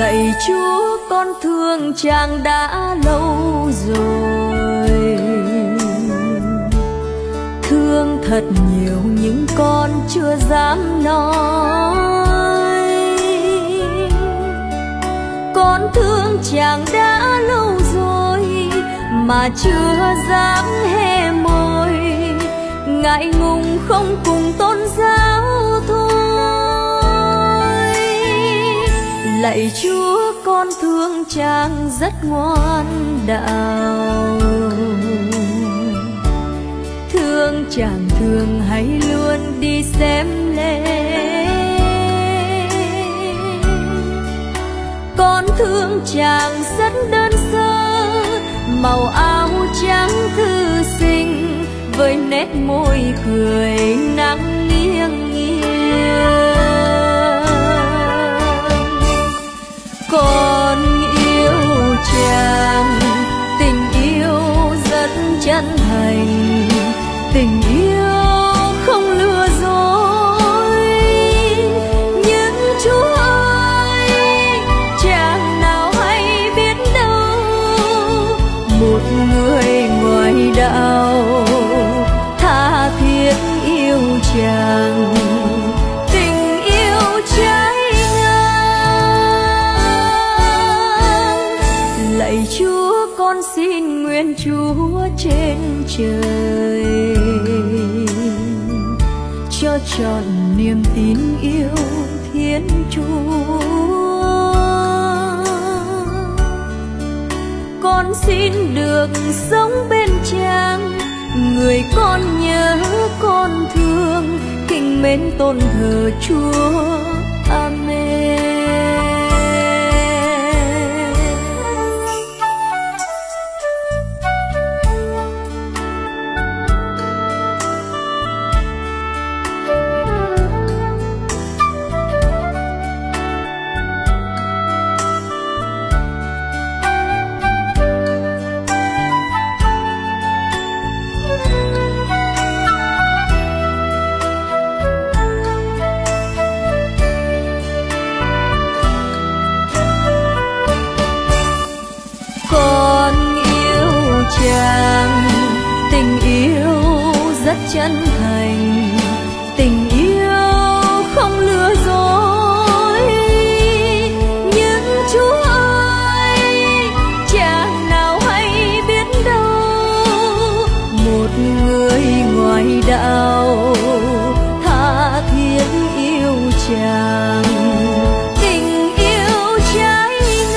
Lạy Chúa con thương chàng đã lâu rồi, thương thật nhiều nhưng con chưa dám nói. Con thương chàng đã lâu rồi mà chưa dám hé môi, ngại ngùng không cùng tôn giáo thôi. Lạy Chúa con thương chàng rất ngoan đạo, thương chàng thường hay luôn đi xem lễ. Con thương chàng rất đơn sơ, màu áo trắng thư sinh với nét môi cười nắng nghiêng nghiêng. Con yêu chàng, tình yêu rất chân thành, tình yêu không lừa dối. Nhưng Chúa ơi, chàng nào hay biết đâu, một người ngoài đạo tha thiết yêu chàng, tình yêu cháy ngang. Lạy Chúa con xin nguyện Chúa trên trời cho trọn niềm tin yêu Thiên Chúa. Con xin được sống bên chàng, người con nhớ con thương, kính mến tôn thờ Chúa. Amen. Tình yêu rất chân thành, tình yêu không lừa dối. Nhưng Chúa ơi, chàng nào hay biết đâu, một người ngoài đạo tha thiết yêu chàng, tình yêu cháy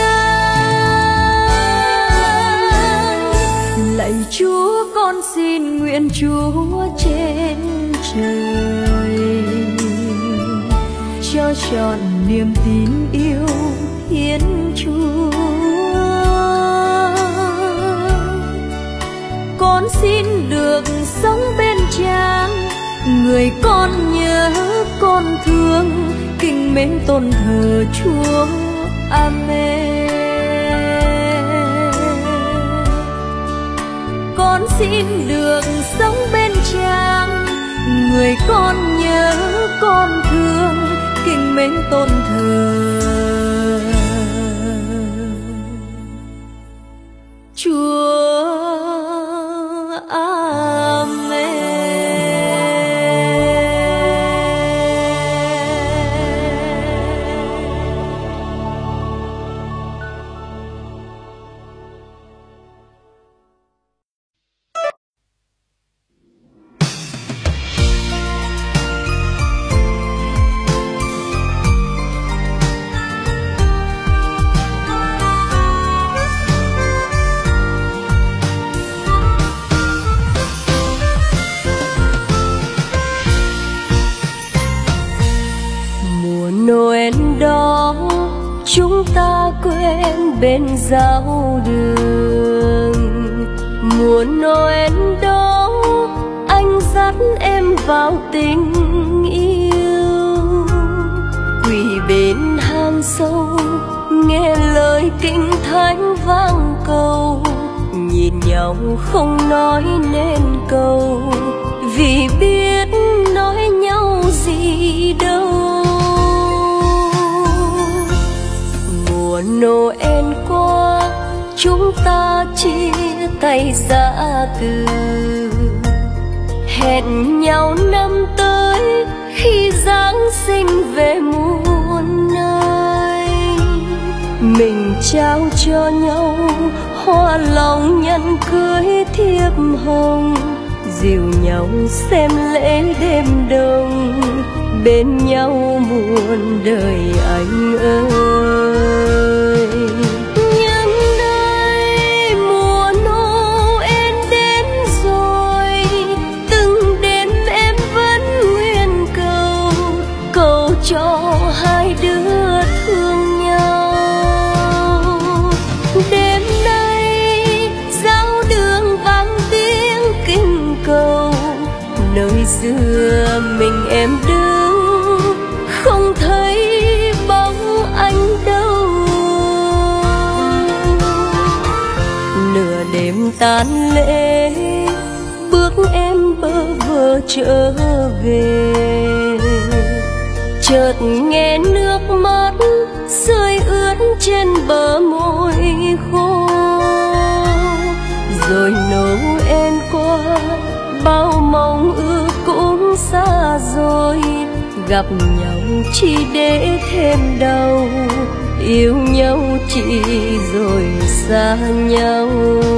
ngang. Lạy Chúa con xin nguyện Chúa trên trời cho trọn niềm tin yêu Thiên Chúa. Con xin được sống bên chàng, người con nhớ con thương, kính mến tôn thờ Chúa. Amen. Con xin được sống bên chàng, người con nhớ con thương, kính mến tôn thờ Chúa. Amen. Noel đó chúng ta quen bên giao đường, mùa Noel đó anh dắt em vào tình yêu, quỳ bên hang sâu nghe lời kinh thánh vang cầu, nhìn nhau không nói nên câu, vì biết nói nhau gì đâu. Mùa Noel qua chúng ta chia tay giã từ, hẹn nhau năm tới khi Giáng sinh về muôn nơi. Mình trao cho nhau hoa lòng nhẫn cưới thiệp hồng, dìu nhau xem lễ đêm đông, bên nhau muôn đời anh ơi. Nhưng đây mùa Noel đến rồi, từng đêm em vẫn nguyện cầu, cầu cho hai đứa thương nhau. Đêm nay giáo đường vang tiếng kinh cầu, nơi xưa mình em đứng không thấy bóng anh đâu. Nửa đêm tan lễ bước em bơ vơ trở về, chợt nghe nước mắt rơi ướt trên bờ môi khô. Rồi Noel qua bao mong ước cũng xa rồi, gặp nhau chỉ để thêm đau, yêu nhau chỉ rồi xa nhau.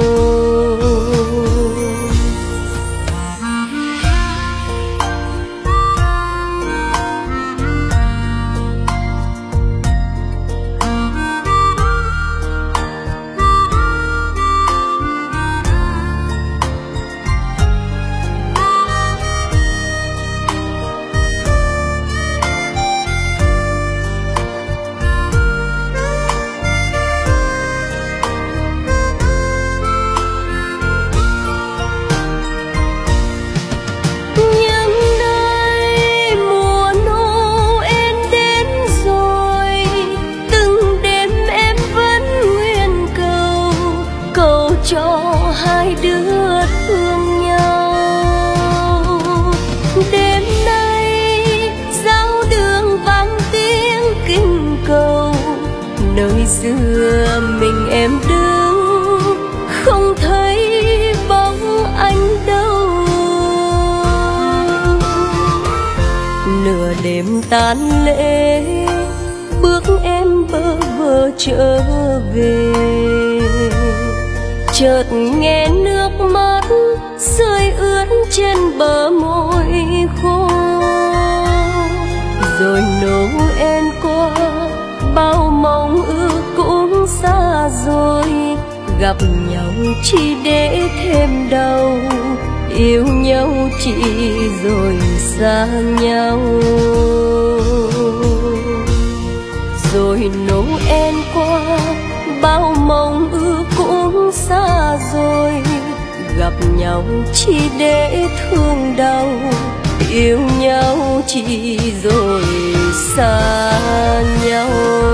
Xưa mình em đứng không thấy bóng anh đâu. Nửa đêm tan lễ bước em bơ vơ trở về, chợt nghe nước mắt rơi ướt trên bờ môi khô. Rồi Noel qua bao mong ước cũng xa rồi, gặp nhau chỉ để thêm đau, yêu nhau chỉ rồi xa nhau. Rồi Noel qua bao mong ước cũng xa rồi, gặp nhau chỉ để thương đau, yêu nhau chỉ rồi xa nhau.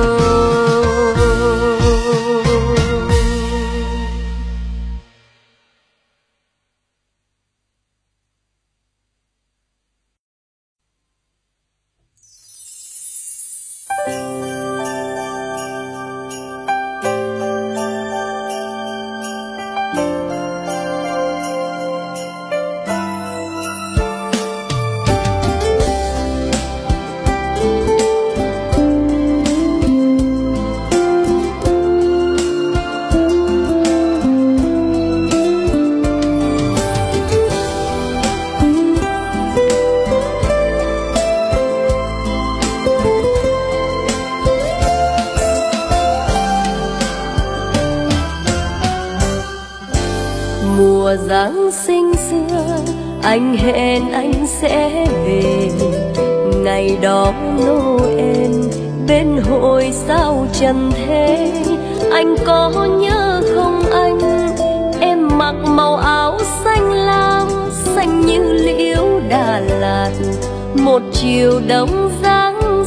Mùa Giáng sinh xưa anh hẹn anh sẽ về, ngày đó Noel bên hội sao trần thế. Anh có nhớ không anh, em mặc màu áo xanh lam, xanh như liễu Đà Lạt, một chiều đông Giáng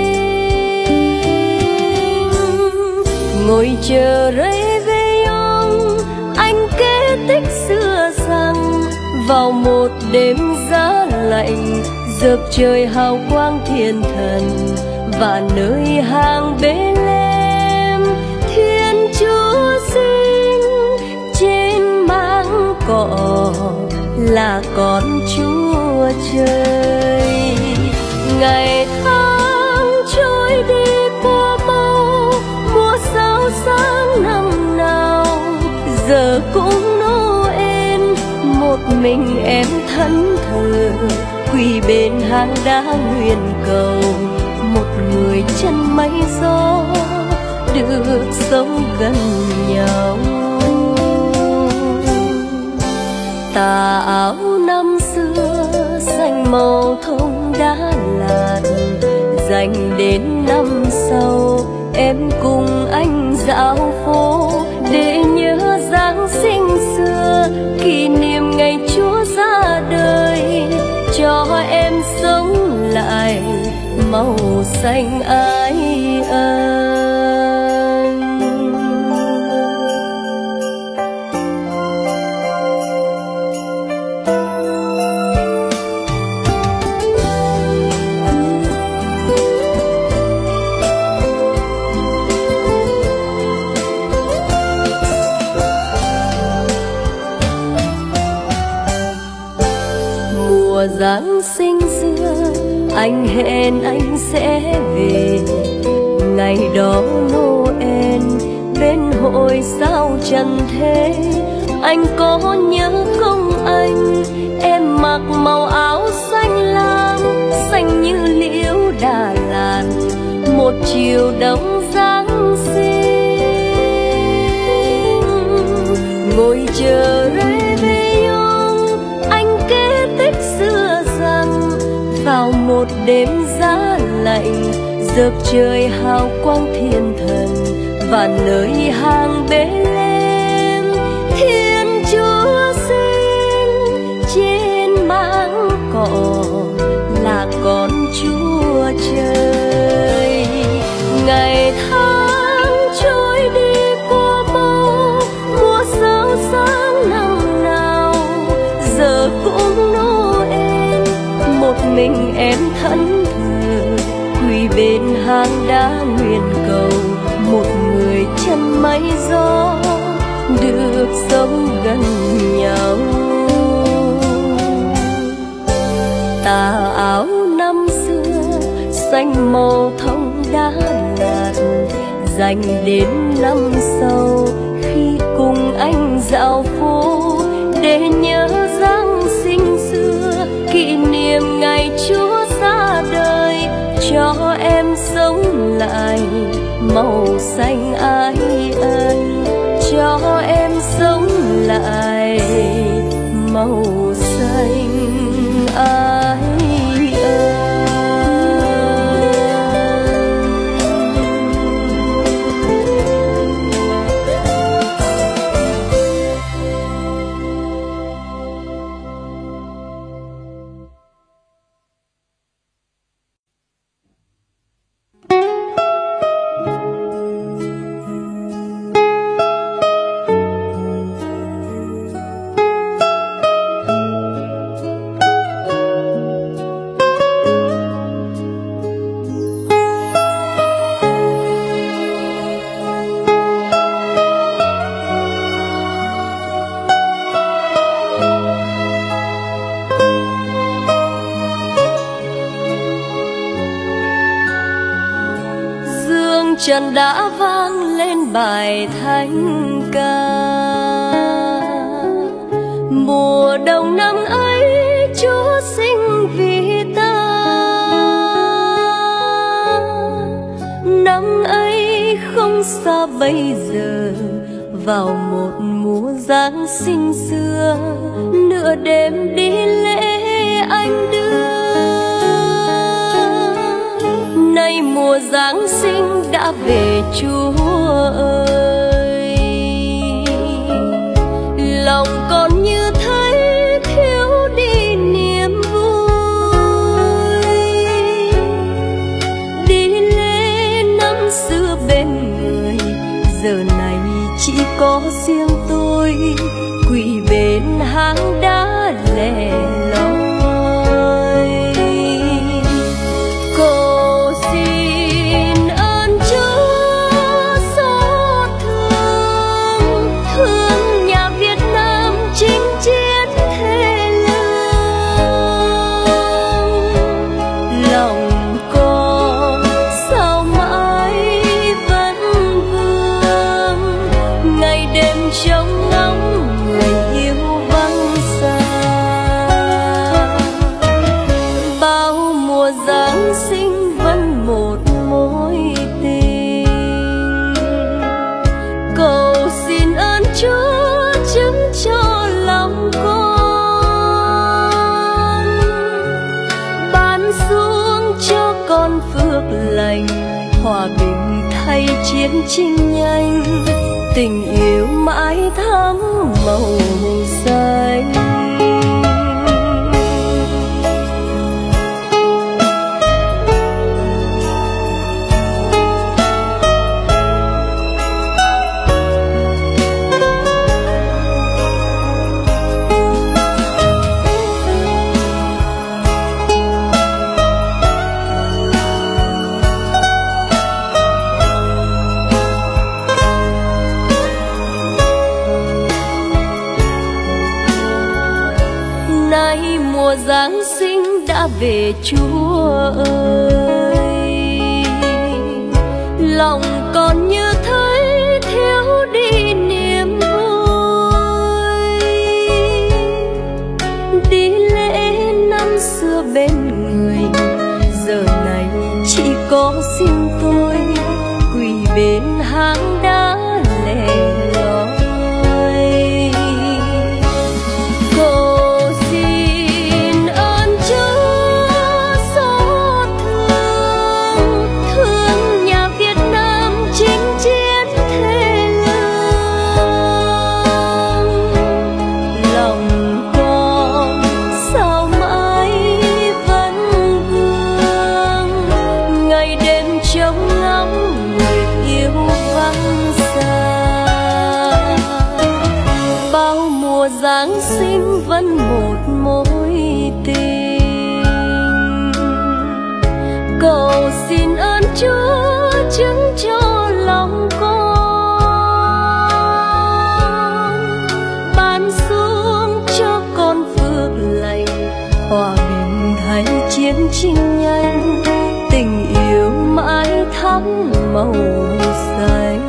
sinh. Ngồi chờ Réveillon, anh kể tích xưa rằng vào một đêm giá lạnh, dợp trời hào quang thiên thần và nơi hang Bethlehem cỏ là con Chúa Trời. Ngày tháng trôi đi qua mau, mùa sao sáng năm nào giờ cũng Noel. Một mình em thẫn thờ quỳ bên hang đá nguyện cầu một người chân mây gió được sống gần nhau. Tà áo năm xưa xanh màu thông Đà Lạt, dành đến năm sau em cùng anh dạo phố để nhớ Giáng sinh xưa, kỷ niệm ngày Chúa ra đời cho em sống lại màu xanh ái ân. Mùa Giáng sinh xưa anh hẹn anh sẽ về, ngày đó Noel bên hội sao trần thế. Anh có nhớ không anh, em mặc màu áo xanh lam, xanh như liễu Đà Lạt, một chiều đông Giáng sinh. Ngồi chờ Réveillon, anh kể tích xưa rằng vào một đêm giá lạnh, dợp trời hào quang thiên thần và nơi hang Bethlehem Thiên Chúa sinh trên máng cỏ là con Chúa Trời. Ngày tháng trôi đi qua mau, mùa sao sáng năm nào giờ cũng Noel. Một mình em thẫn thờ quỳ bên hang đá nguyện cầu một người chân mây gió được sống gần nhau. Tà áo năm xưa xanh màu thông Đà Lạt, dành đến năm sau khi cùng anh dạo phố để nhớ Giáng sinh xưa, kỷ niệm ngày Chúa ra đời cho em sống lại màu xanh ái ân, cho em sống lại màu xanh ái ân. Trần đã vang lên bài thánh ca, mùa đông năm ấy Chúa sinh vì ta. Năm ấy không xa bây giờ, vào một mùa Giáng sinh xưa, nửa đêm đi lễ anh đưa. Nay mùa Giáng sinh đã về Chúa ơi, lòng còn như thấy thiếu đi niềm vui. Đi lễ năm xưa bên người, giờ này chỉ có riêng tôi quỳ bên hang đá lẻ loi. Chính hòa bình thay chiến tranh nhanh, tình yêu mãi thắm màu xanh. Mùa Giáng sinh đã về Chúa ơi, lòng còn như thấy thiếu đi niềm vui. Đi lễ năm xưa bên người, giờ này chỉ có riêng tôi quỳ bên hang đá lẻ loi. Giáng sinh vẫn một mối tình, cầu xin ơn Chúa chứng cho lòng con, ban xuống cho con phước lành, hòa bình thay chiến tranh nhanh, tình yêu mãi thắm màu xanh.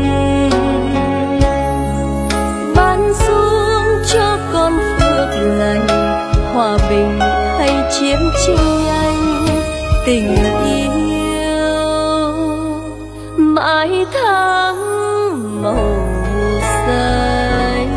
Ban xuống cho con phước lành, hòa bình hay chiến tranh nhanh, tình yêu mãi thắm màu xanh.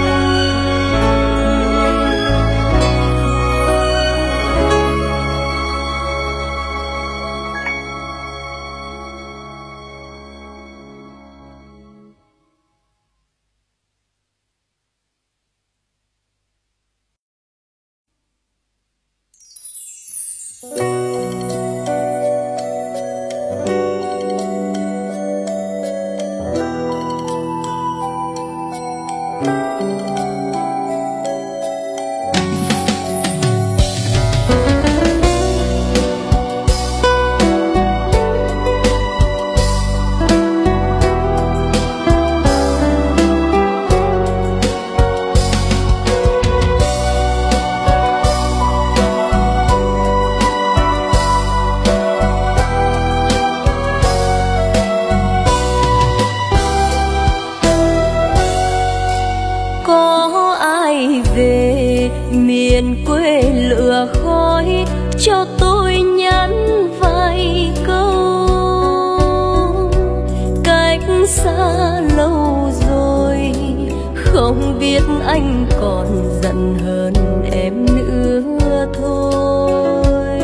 Miền quê lửa khói cho tôi nhắn vài câu, cách xa lâu rồi không biết anh còn giận hơn em nữa thôi.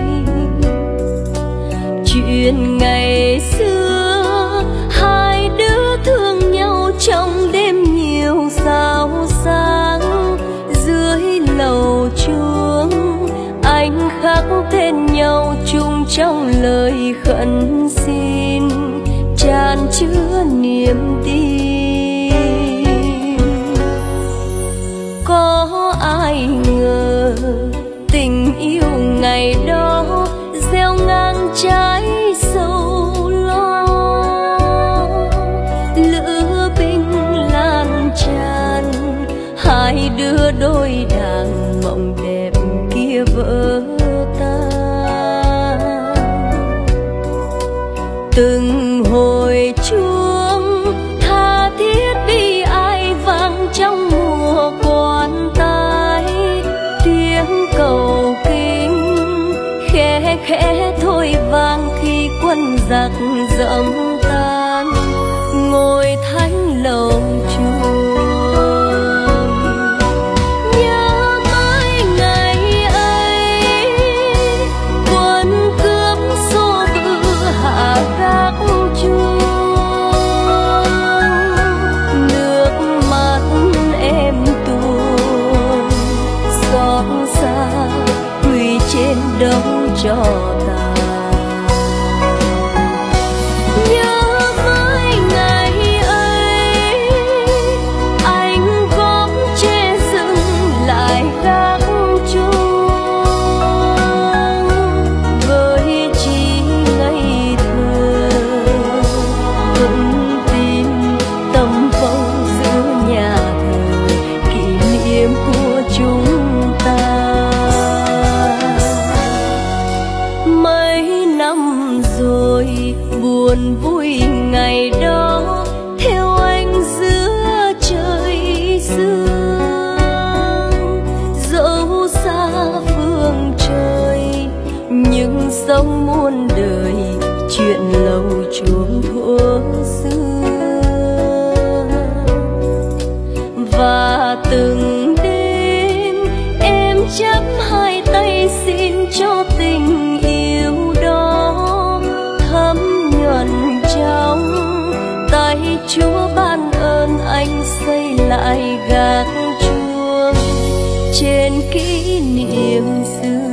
Chuyện ngày xưa hai đứa thương nhau trong đêm nhiều sao sáng, dưới lầu chuông anh khắc tên nhau chung trong lời khẩn xin tràn chứa niềm tin. Có ai ngờ tình yêu ngày đó gieo ngang trái sâu lo, lửa binh lan tràn hai đứa đôi đàng mộng đẹp kia vỡ tan. Từng hồi chuông tha thiết bi ai vang trong mùa quan tài, tiếng cầu kinh khẽ khẽ thôi vang khi quân giặc dẫm tan. Ngồi thánh lầu chùa hãy buồn vui ngày đó theo anh giữa trời sương. Dẫu xa phương trời nhưng sống muôn đời, chuyện lâu chuông thuở xưa. Và từng đêm em chắp hai tay xin cho tình yêu đó thấm nhuần trong tay Chúa ban ơn anh xây lại gác chuông trên kỷ niệm xưa.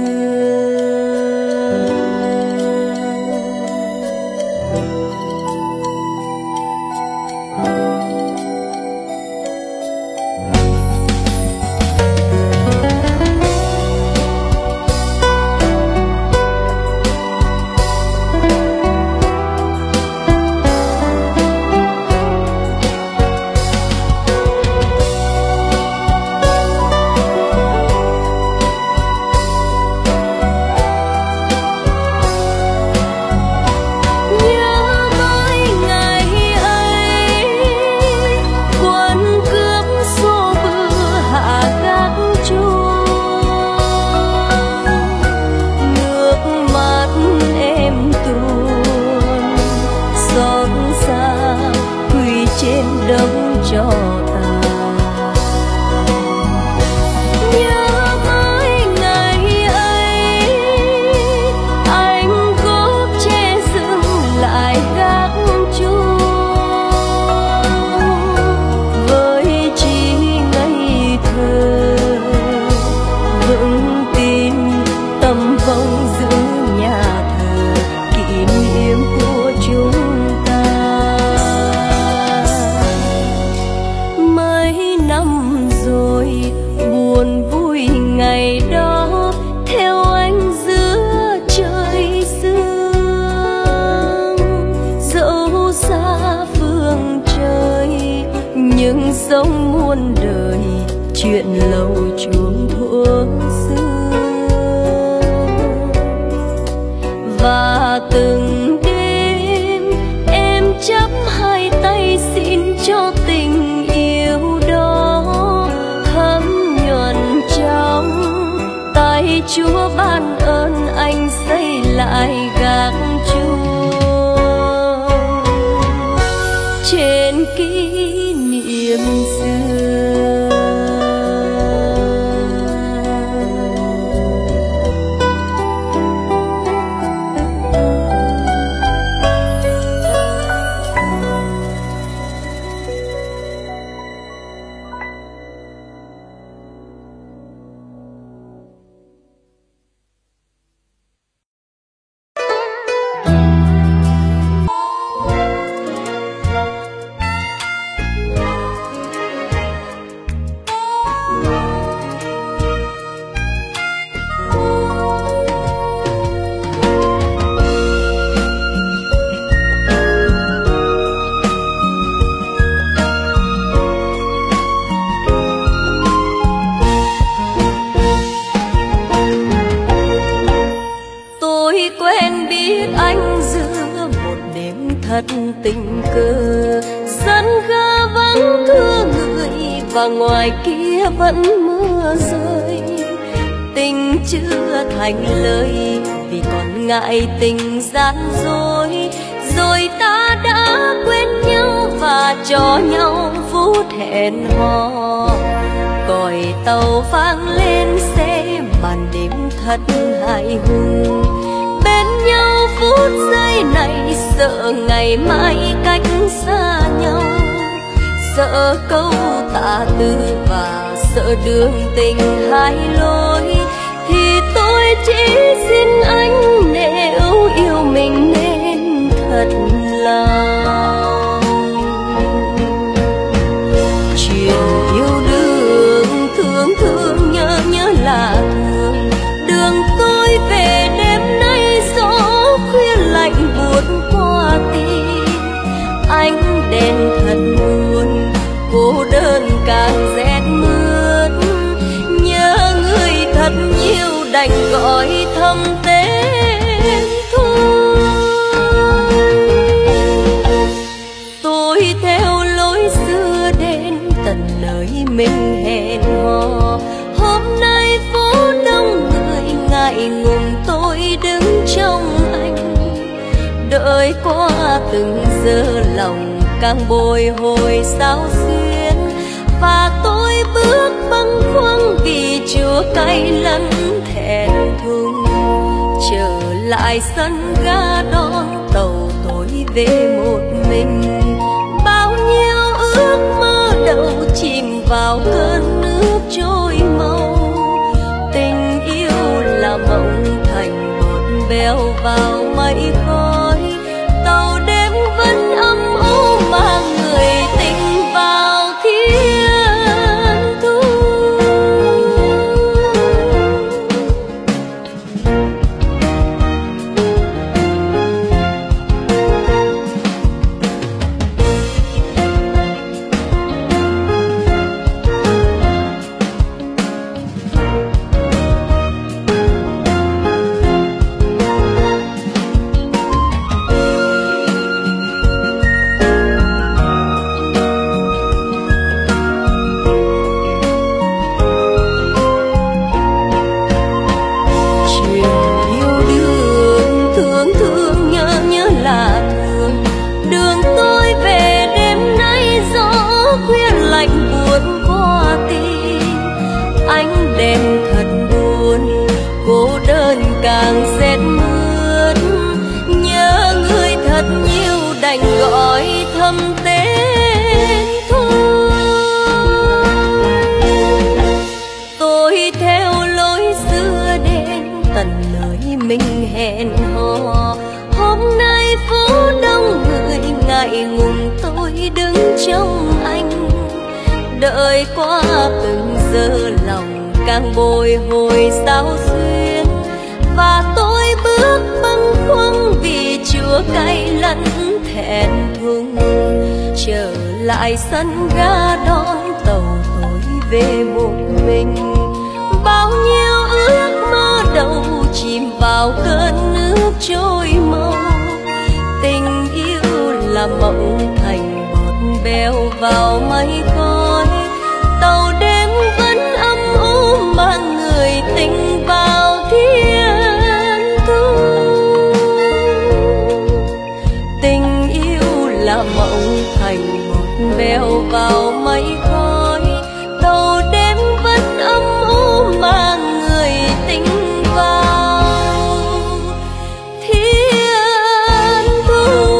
Sống muôn đời chuyện lâu chuông thuở xưa. Và từng đêm em chắp hai tay xin cho tình yêu đó thấm nhuần trong tay Chúa ban ơn anh xây lại gác chuông trên kỷ niệm xưa. Tình cờ sân ga vắng thưa người và ngoài kia vẫn mưa rơi. Tình chưa thành lời vì còn ngại tình gian dối, rồi ta đã quên nhau và cho nhau phút hẹn hò. Còi tàu vang lên xe màn đêm thật hài hùng, bên nhau phút giây này sợ ngày mai cách xa nhau, sợ câu tả tư và sợ đường tình hai lối. Thì tôi chỉ xin anh nếu yêu mình nên thật lòng. Chuyện yêu đương thương thương nhớ nhớ là thương, đường tôi về đêm nay gió khuya lạnh buốt qua tim. Ánh đèn thật buồn, cô đơn càng rét mướt, nhớ người thật nhiều đành gọi thầm tên thôi. đời qua từng giờ lòng càng bồi hồi sao xuyên, và tôi bước bâng khuâng vì chua cay lẫn thẹn thùng. Trở lại sân ga đón tàu tôi về một mình, bao nhiêu ước mơ đầu chìm vào cơn nước trôi mau. Tình yêu là mộng thành bọt bèo vào mây khói, tàu đêm vẫn âm u mà người tình vào thiên thu. Càng rét mướt nhớ người thật nhiều đành gọi thầm tên thôi. Tôi theo lối xưa đến tận nơi mình hẹn hò, hôm nay phố đông người ngại ngùng tôi đứng trong anh. Đợi qua từng giờ lòng càng bồi hồi sao xuyên, và tôi bước bâng khuâng vì chua cay lẫn thẹn thùng. Trở lại sân ga đón tàu tôi về một mình, bao nhiêu ước mơ đầu chìm vào cơn nước trôi mau. Tình yêu là mộng thành bọt bèo vào mây khói, tàu đêm vẫn âm u mà người tình vào thiên thu. Tình yêu là mộng thành bọt bèo vào mây khói, tàu đêm vẫn âm u mà người tình vào thiên thu.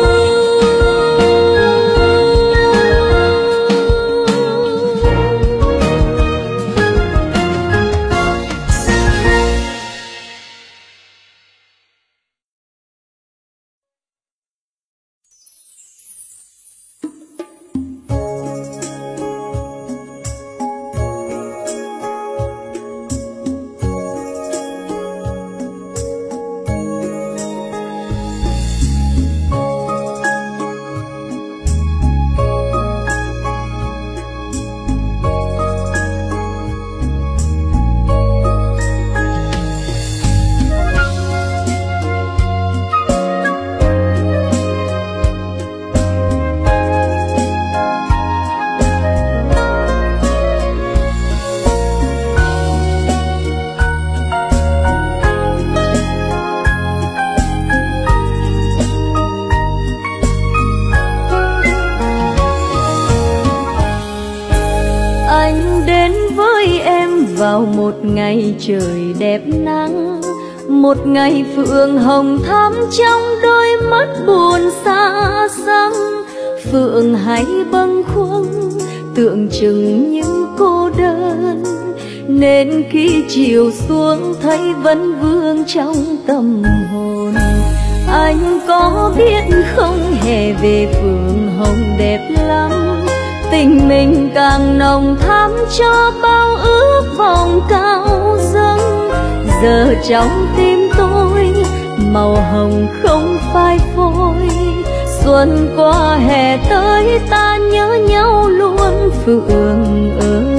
Vào một ngày trời đẹp nắng, một ngày phượng hồng thắm trong đôi mắt buồn xa xăm. Phượng hãy bâng khuâng tượng trưng những cô đơn, nên khi chiều xuống thấy vẫn vương trong tâm hồn. Anh có biết không, hè về phượng hồng đẹp lắm, tình mình càng nồng thắm cho bao ước vọng cao dâng. Giờ trong tim tôi màu hồng không phai phôi, xuân qua hè tới ta nhớ nhau luôn Phượng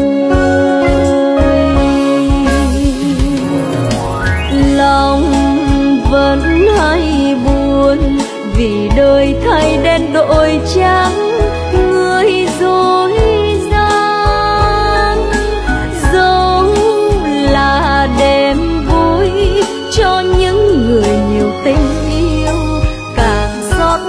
ơi. Lòng vẫn hay buồn vì đời thay đen đổi trắng, người dối gian dẫu là đêm vui cho những người nhiều tình yêu, càng xót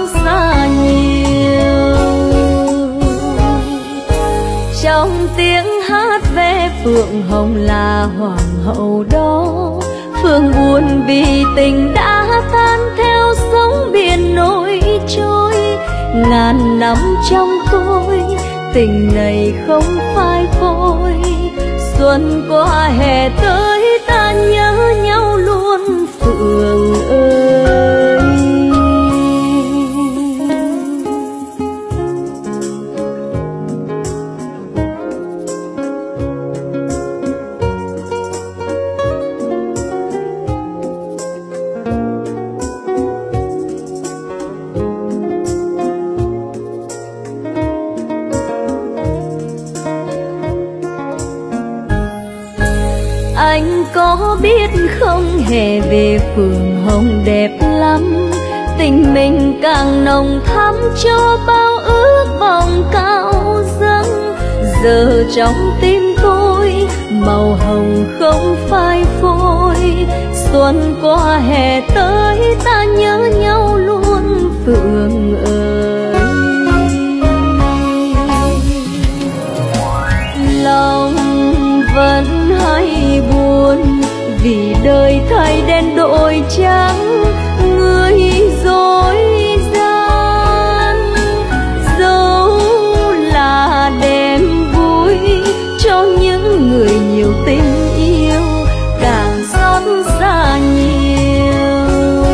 Phượng Hồng là hoàng hậu đó. Phương buồn vì tình đã tan theo sóng biển nổi trôi. Ngàn năm trong tôi tình này không phai phôi. Xuân qua hè tới ta nhớ nhau luôn Phượng ơi. Anh có biết không, hè về Phượng Hồng đẹp lắm. Tình mình càng nồng thắm cho bao ước vọng cao dâng. Giờ trong tim tôi màu hồng không phai phôi. Xuân qua hè tới ta nhớ nhau luôn Phượng ơi. Lòng vẫn hay buồn vì đời thay đen đổi trắng. Người dối gian dẫu là đêm vui cho những người nhiều tình yêu càng xót xa nhiều.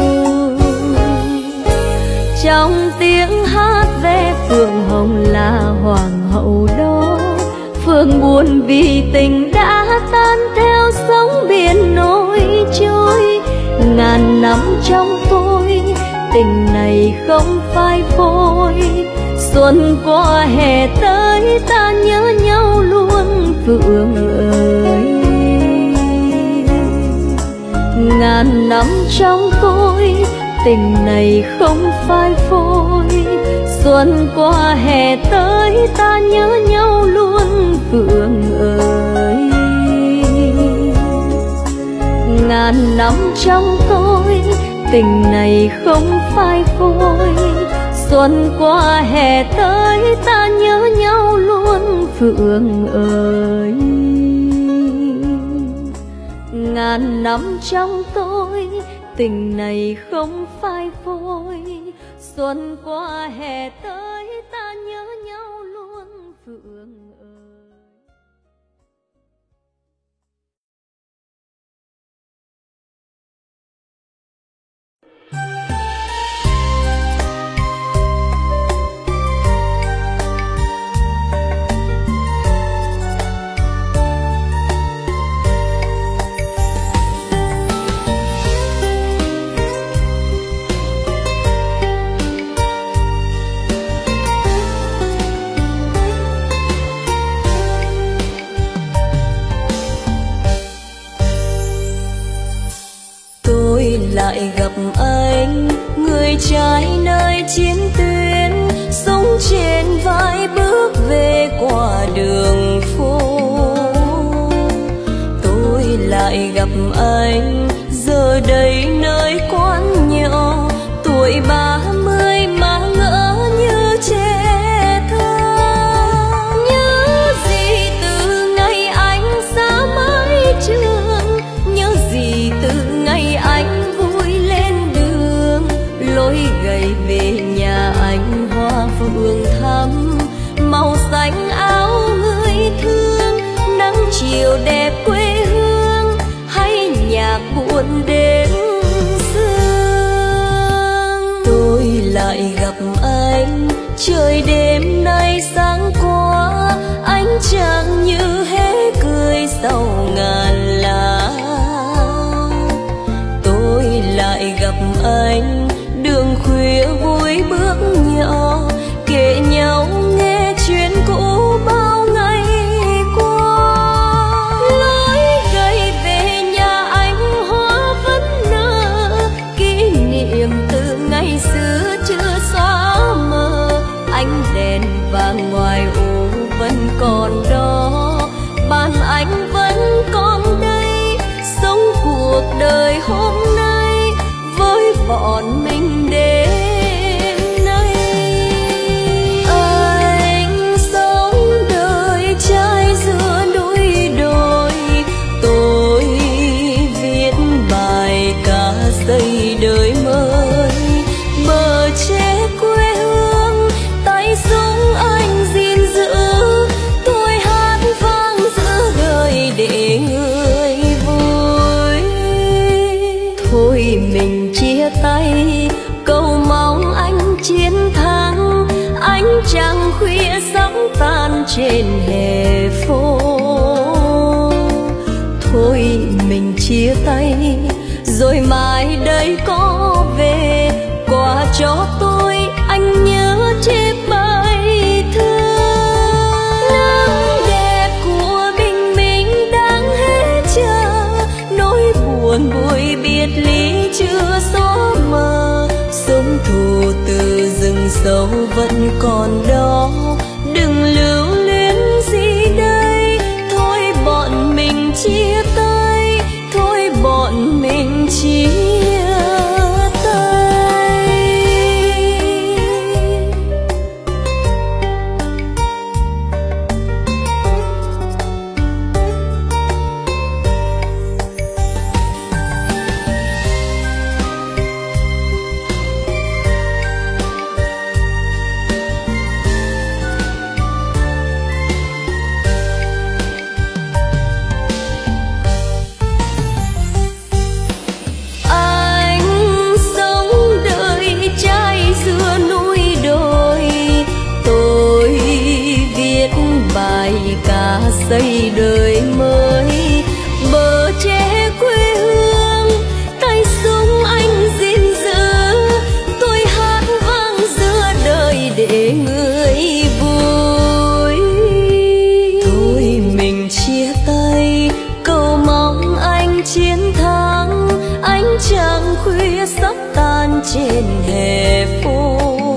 Trong tiếng hát về Phượng Hồng là hoàng hậu đó. Phương buồn vì tình đã tan theo sóng biển nổi trôi. Ngàn năm trong tôi tình này không phai phôi. Xuân qua hè tới ta nhớ nhau luôn Phượng ơi. Ngàn năm trong tôi tình này không phai phôi. Xuân qua hè tới ta nhớ nhau luôn Phượng ơi. Ngàn năm trong tôi tình này không phai phôi. Xuân qua hè tới ta nhớ nhau luôn Phượng ơi. Ngàn năm trong tôi tình này không phai phôi. Xuân qua hè tới ta nhớ nhau luôn Phượng ơi. Lại gặp anh, người trai nơi chiến tuyến, sống trên vai bước về qua đường phố. Tôi lại gặp anh giờ đây nơi quán nhỏ, tuổi 30 mà ngỡ như trẻ thơ. Nhớ gì từ ngày anh xa mái trường, nhớ gì từ ngày anh lối gầy về nhà anh hoa phượng thắm, màu xanh áo người thương, nắng chiều đẹp quê hương hay nhạc buồn đêm sương. Tôi lại gặp anh trời đêm nay sáng qua, anh chẳng như hé cười sau ngàn lá. Tôi lại gặp anh đường khuya vui bước nhỏ, kể nhau nghe chuyện cũ bao ngày qua. Lối gầy về nhà anh hoa vẫn nở, kỷ niệm từ ngày xưa chưa xóa mờ. Ánh đèn vàng ngoài ô vẫn còn đó, bàn anh vẫn còn đây, sống cuộc đời hôm nay với bọn mình đêm nay. Anh sống đời trai giữa núi đồi, trăng khuya sóng tan trên hè phố. Thôi mình chia tay rồi mai đây có về, quà cho tôi anh nhớ chiếc bài thơ. Nắng đẹp của bình minh đang hết chờ, nỗi buồn vui biệt ly chưa xóa mờ. Sông thù từ rừng sâu vẫn còn đó, đừng lưu luyến gì đây. Thôi bọn mình chia tay, thôi bọn mình chia tay. Xây đời mới bờ tre quê hương, tay súng anh gìn giữ. Tôi hát vang giữa đời để người vui. Thôi mình chia tay, cầu mong anh chiến thắng. Ánh trăng khuya sắp tan trên hè phố.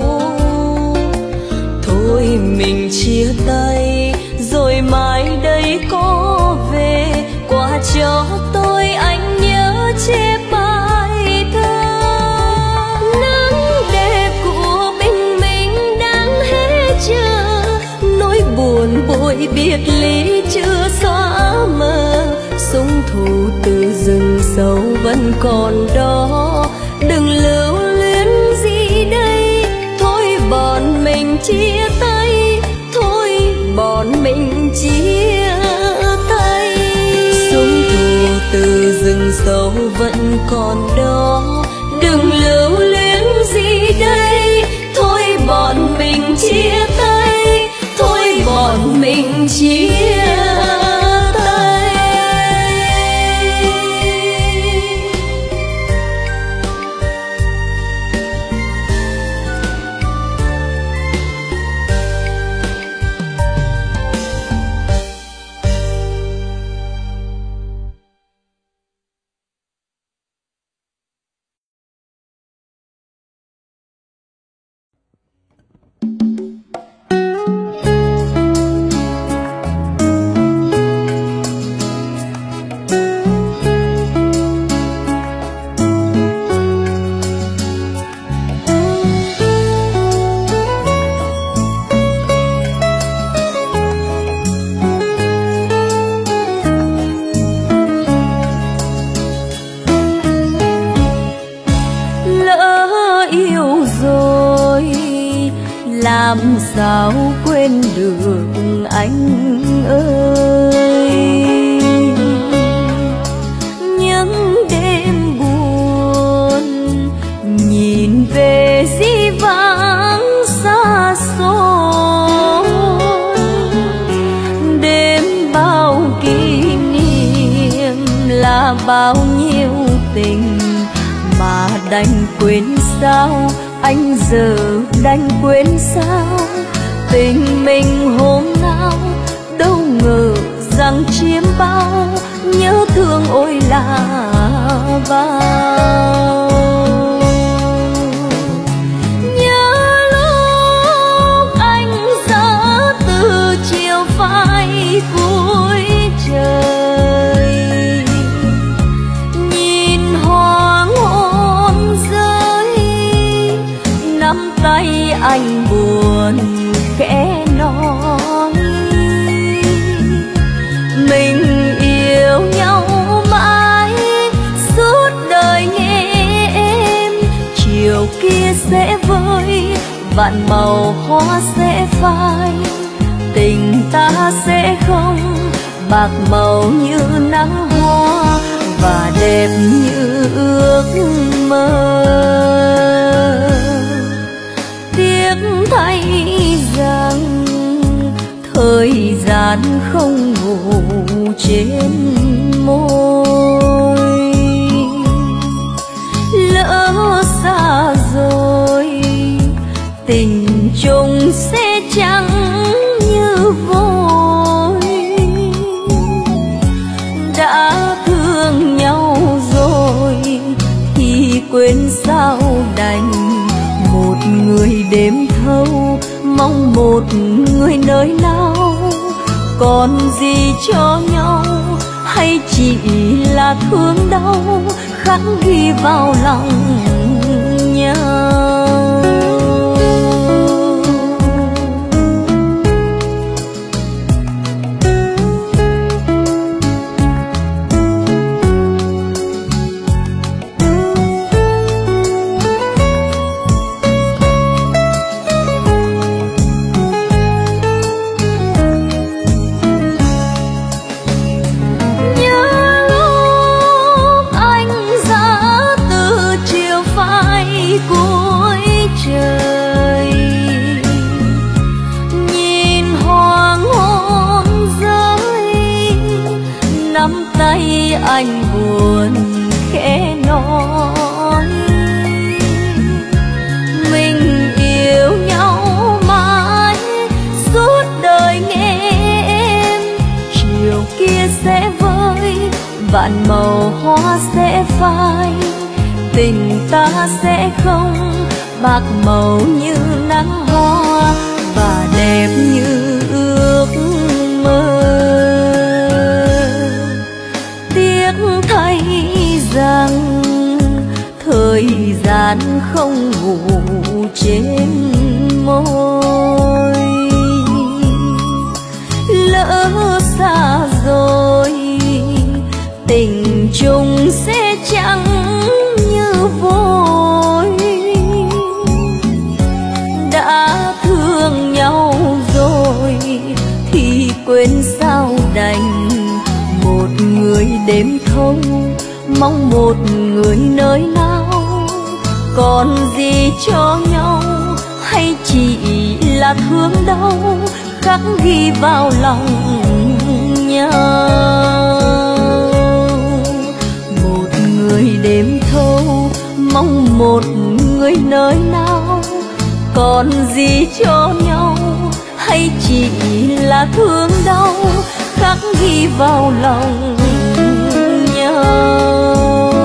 Thôi mình chia tay rồi mai đây có về, quà cho tôi anh nhớ chép bài thơ. Nắng đẹp của bình minh đang hết chờ, nỗi buồn bội biệt ly chưa xóa mờ. Sông thù từ rừng sâu vẫn còn đó, đừng lưu luyến gì đây. Thôi bọn mình chia tay, thôi bọn mình chia tay. Sông thù từ rừng sâu vẫn còn đó, đừng lưu luyến gì đây. Thôi bọn mình chia tay, thôi bọn mình chia tay. Làm sao quên được anh ơi. Những đêm buồn nhìn về dĩ vãng xa xôi, đêm bao kỷ niệm là bao nhiêu tình mà đành quên sao. Anh giờ đành quên sao tình mình hôm nào, đâu ngờ rằng chiếm bao nhớ thương ôi là bao. Nhớ lúc anh gió từ chiều phai cuối trời, nhìn hoàng hôn rơi, nắm tay anh buồn khẽ nói mình yêu nhau mãi suốt đời nghe em. Chiều kia sẽ vơi vạn màu hoa sẽ phai, tình ta sẽ không bạc màu như nắng hoa và đẹp như ước mơ. Tiếc thay giờ gian không ngủ trên môi. Lỡ xa rồi tình chung sẽ chẳng như vôi. Đã thương nhau rồi thì quên sao đành. Một người đêm thâu mong một người nơi nào. Còn gì cho nhau hay chỉ là thương đau khắc ghi vào lòng nhau. Anh buồn khẽ nói mình yêu nhau mãi suốt đời nghe em. Chiều kia sẽ vơi vạn màu hoa sẽ phai. Tình ta sẽ không bạc màu như nắng hoa và đẹp như ước mơ. Thấy rằng thời gian không ngủ trên môi. Lỡ xa rồi tình chung sẽ chẳng như vôi. Đã thương nhau rồi thì quên sao đành. Một người đêm thâu mong một người nơi nào. Còn gì cho nhau hay chỉ là thương đau khắc ghi vào lòng nhau. Một người đêm thâu mong một người nơi nào. Còn gì cho nhau hay chỉ là thương đau khắc ghi vào lòng nhau.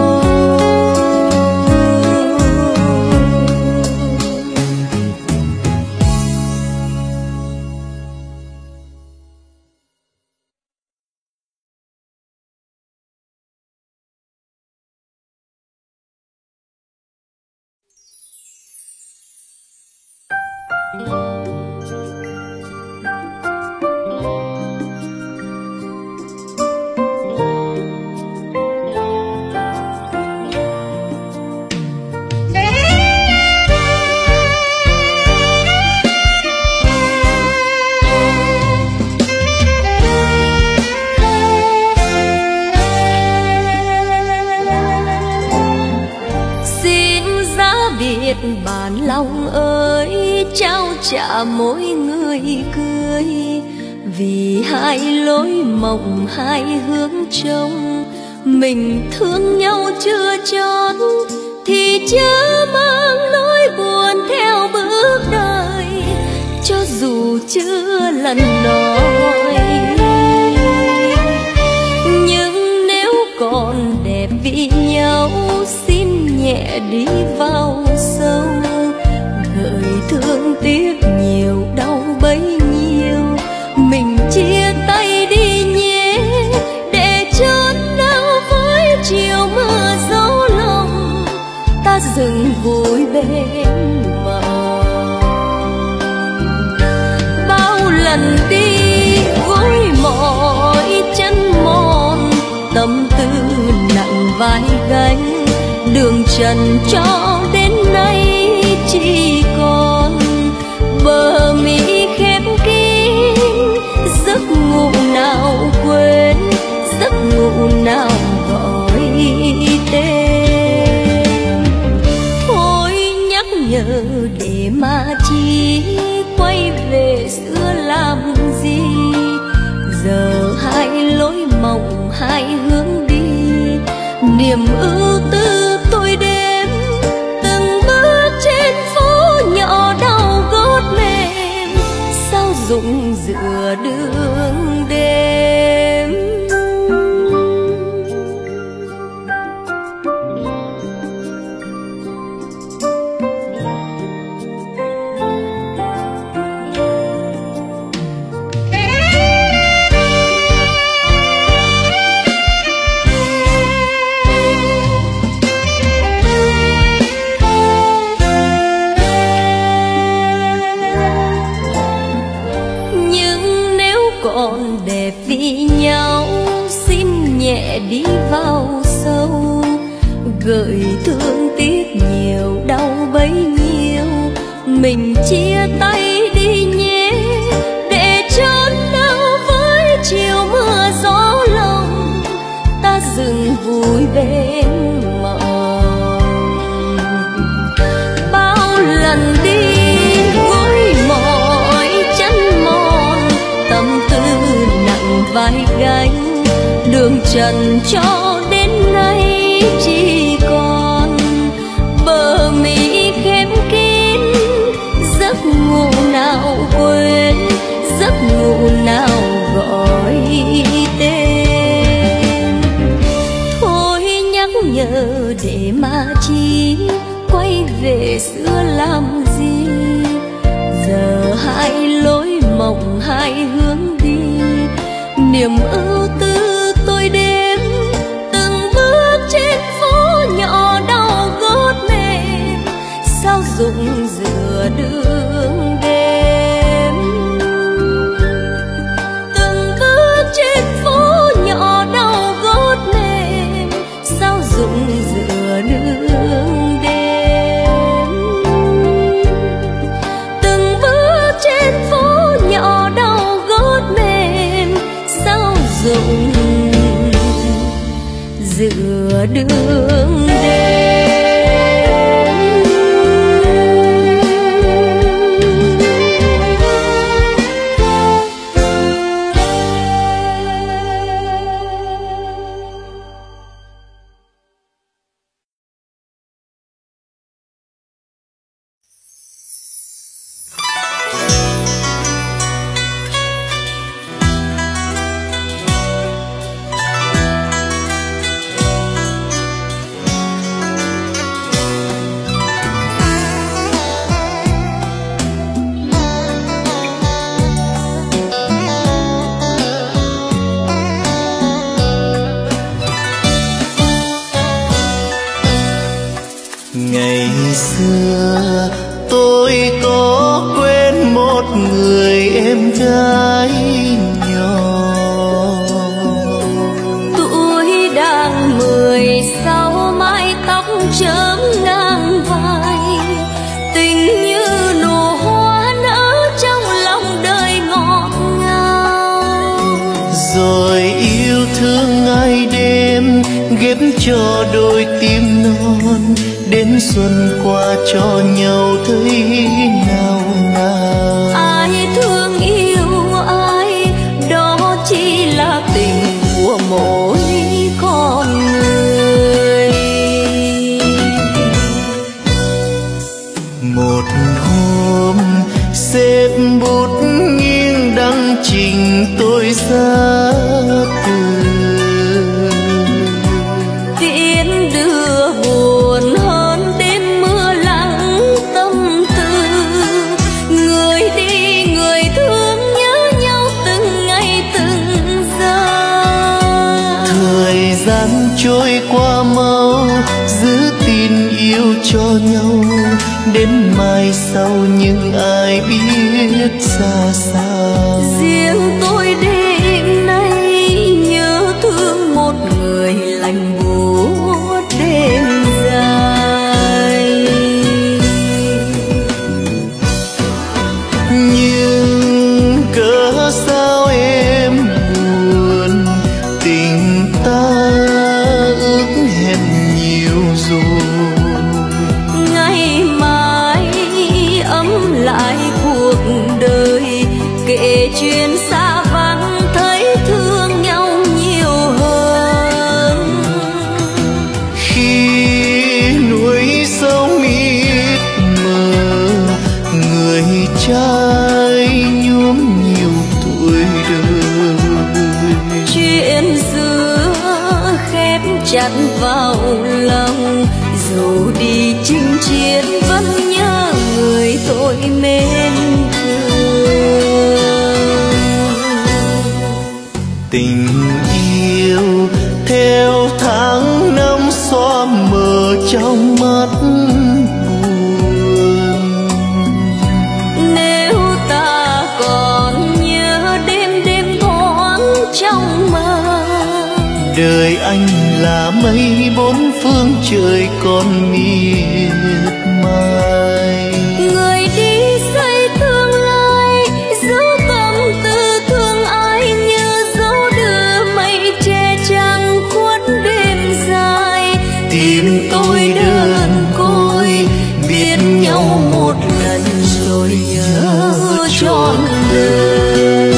Bản lòng ơi trao trả mỗi người cười. Vì hai lối mộng hai hướng trông. Mình thương nhau chưa chót thì chớ mang nỗi buồn theo bước đời. Cho dù chưa lần nói, nhưng nếu còn đẹp vì nhau xin nhẹ đi vào sâu. Gợi thương tiếc nhiều đau bấy nhiêu. Mình chia tay đi nhé để chót đau với chiều mưa gió lòng. Ta dừng vui bên màu. Bao lần đi gối mỏi chân mòn. Tâm tư nặng vai gánh. Đường trần cho đến nay chỉ còn bờ mi khép kín. Giấc ngủ nào quên, giấc ngủ nào gọi tên. Thôi nhắc nhở để mà chi quay về xưa làm gì. niềm ưu tư tôi đếm, từng bước trên phố nhỏ đau gót mềm, sao rụng giữa đường đêm. Còn đẹp vì nhau, xin nhẹ đi vào sâu, gợi thương tiếc nhiều đau bấy nhiêu. Mình chia tay đi nhé, để chốn đau với chiều mưa gió lòng, ta dừng vui bên mộng. Bao lần đi gối mỏi chân mòn, tâm tư nặng vai gánh, đường trần cho đến nay chỉ còn bờ mi khép kín. Giấc ngủ nào quên, giấc ngủ nào gọi tên. Thôi nhắc nhở để mà chi, quay về xưa làm gì. Giờ hai lối mộng hai hướng đi, niềm ưu tư tôi đếm, từng bước trên phố nhỏ đau gót mềm, sao rụng giữa đường đêm. Từng bước trên phố nhỏ đau gót mềm, sao rụng giữa đường đêm. Từng bước trên phố nhỏ đau gót mềm, sao rụng giữa đường đêm. Ngày xưa tôi có quen một người em gái nhỏ, Tuổi đang 16, mái tóc chớm ngang vai, tình như nụ hoa nở trong lòng đời ngọt ngào. rồi yêu thương ngày đêm ghép cho đôi tim non, đến xuân qua cho nhau thấy nào nào. Ai thương yêu ai, đó chỉ là tình của mỗi con người. Một hôm xếp bút nghiêng đăng trình tôi ra từ, Tiễn đưa buồn hơn đêm mưa lắng tâm tư. Người đi người thương nhớ nhau từng ngày từng giờ. thời gian trôi qua mau, giữ tin yêu cho nhau, đến mai sau nhưng ai biết ra sao. Riêng tôi đêm nay nhớ thương một người lành buốt đêm dài. Nhưng cớ sao em buồn, tình ta ước hẹn nhiều rồi. Ngày mai ấm lại cuộc đời, kể chuyện xa vắng thấy thương nhau nhiều hơn. trai nhuốm nhiều tuổi đời. Chuyện xưa khép chặt vào lòng, dù đi chinh chiến vẫn nhớ người tôi mến thương. Tình yêu theo tháng năm xóa mờ trong mắt buồn. Nếu ta còn nhớ đêm đêm thoáng trong mơ, đời anh là mây bốn phương trời còn miệt mài. người đi xây tương lai giữ tâm tư thương ai, như dấu đưa mây che trăng khuất đêm dài. Tim tôi đơn côi biết nhau một lần rồi nhớ trọn đời.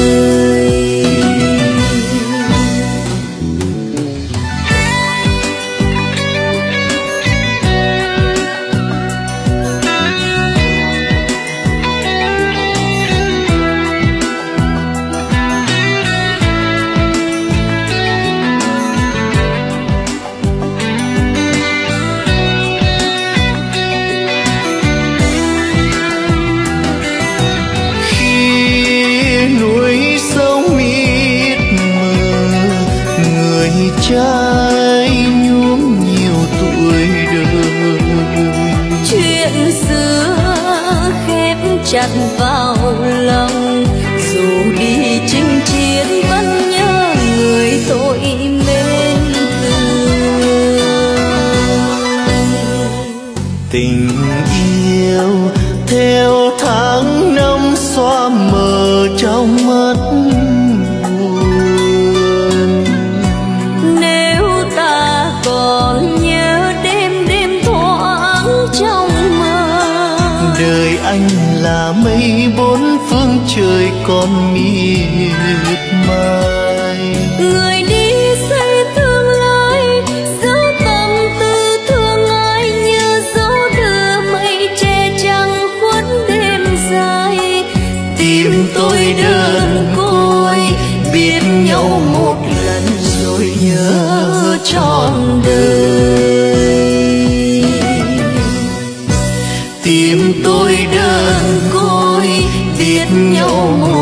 Trai nhuốm nhiều tuổi đời. Chuyện xưa khép chặt vào lòng, dù đi chinh chiến vẫn nhớ người tôi mến thương. Tình yêu theo tháng năm xóa mờ trong mắt buồn. Còn nhớ đêm đêm thoáng trong mơ, đời anh là mây bốn phương trời còn miệt mài. người đi xây tương lai giữ tâm tư thương ai, như dấu đưa mây che trăng khuất đêm dài. Tim tôi đơn côi biết nhau một lần rồi nhớ trọn đời. Tim tôi đơn côi biết nhau một